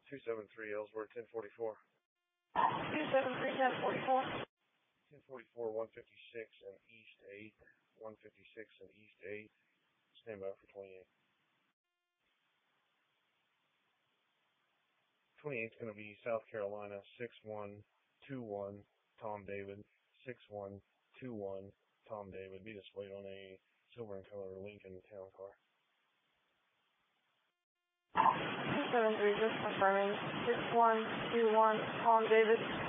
273 Ellsworth, 1044. 273, 1044. 1044, 156 and East 8. 156 and East 8. Stand by for 28. 28's going to be South Carolina, 6121 Tom David. 6121 Tom David. Be displayed on a silver and color Lincoln town car. 273, just confirming. 6121 Tom David.